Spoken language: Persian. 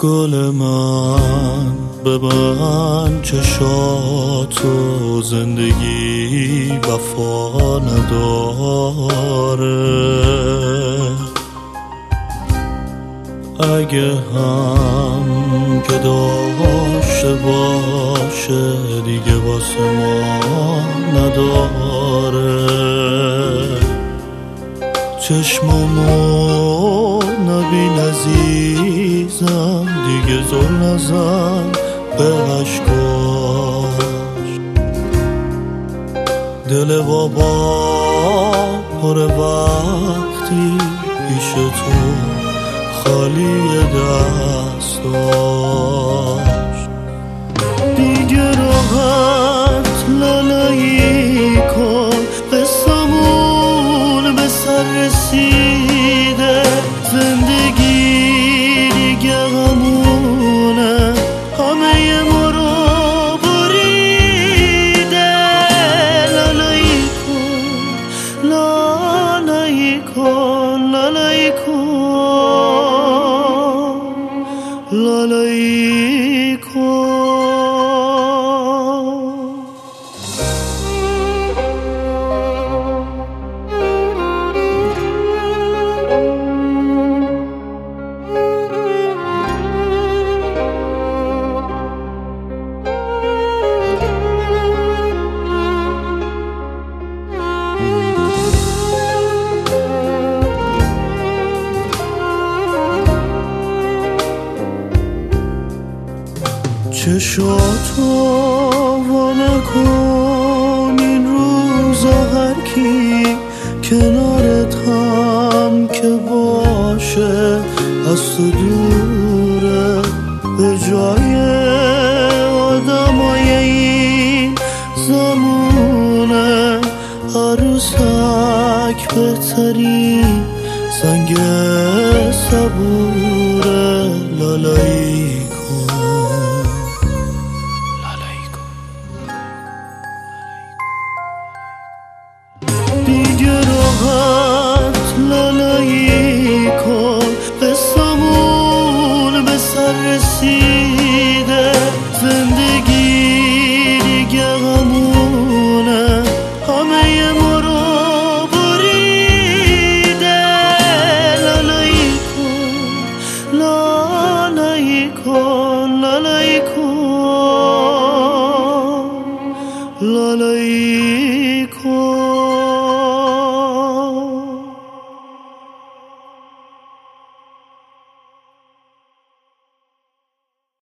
گل من ببند چشاتو، زندگی وفا نداره. اگه هم که داشته باشه دیگه واسه ما نداره. چشممو نبین عزیزم، دیگه زل نزن به عشقاش. دل بابا پر وقتی پیش تو خالی دستاش. دیگه راحت لالایی کن، قصمون به سر رسیده. زندگی دیگه همونه، همه ما رو بریده. لالایی کن، لالایی کن، لالایی کن، لالایی کن. چشاتو وانه کن این روزا، هر کی کنارت هم که باشه از تو دوره. به جای آدمای این زمونه، عروسک بهترین سنگ صبوره. لالایی کن، دیگه راحت لالایی کن، قصمون به سر رسیده. زندگی دیگه همونه، همه ما رو بریده. لالایی کن، لالایی کن، لالایی کن، لالایی